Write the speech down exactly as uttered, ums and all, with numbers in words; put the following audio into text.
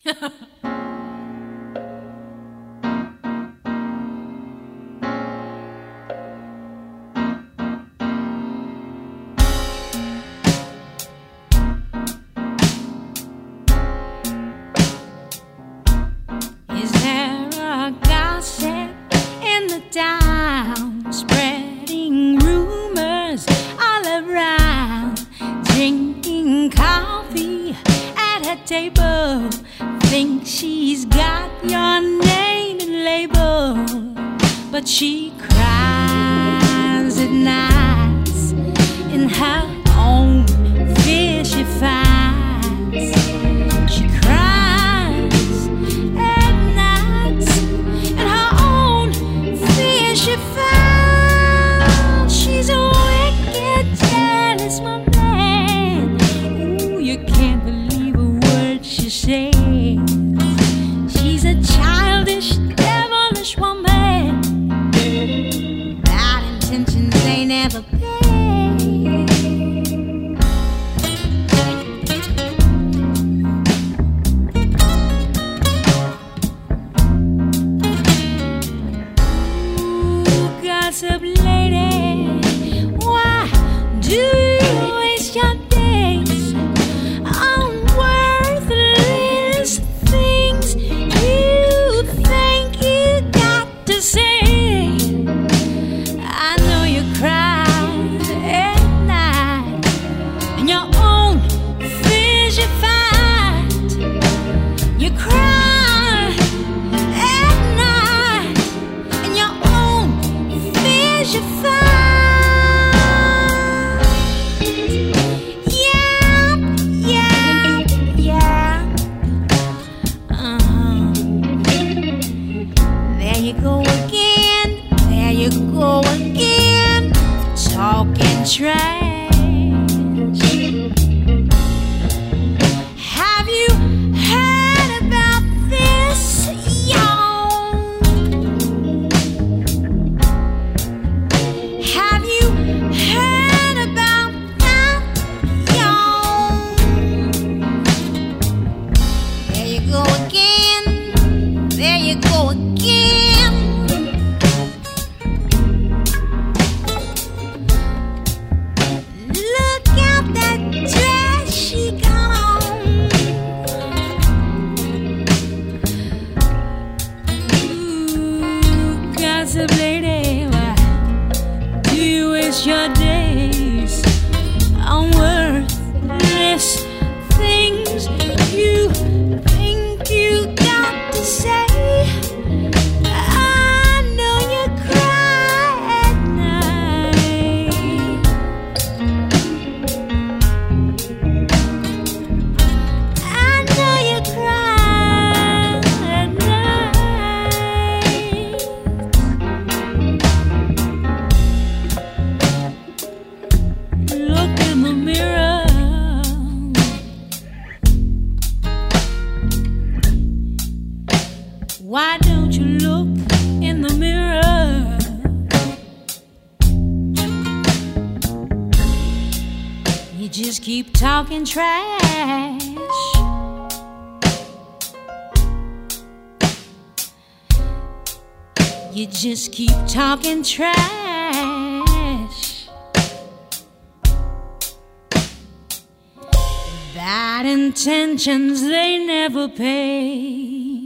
Is there a gossip in the town, spreading rumors all around, drinking coffee at her table, think she's got your name and label, but she cries at nights in her own fishy fights. She cries at nights in her own fishy fights. She's a wicked, jealous woman. Ooh, you can't believe a word she says. She's a childish, devilish woman. Bad intentions, they never pay. Gossip lady, why do you waste your days on worthless things you think you got to say? I know you cry at night in your own fishy fight. You cry at night in your own fishy fight. Yeah, yeah, yeah. Uh-huh. There you go again, there you go again, talking trash. Have you heard about this, y'all? Have you heard about that, y'all? There you go again, there you go again. Look out that dress she got on. Ooh, gossip lady, why do you waste your days on worthless things you think you got to say? I know you cry at night. I know you cry at night. Look in the mirror. Why don't you look in the mirror? You just keep talking trash. You just keep talking trash. Bad intentions, they never pay.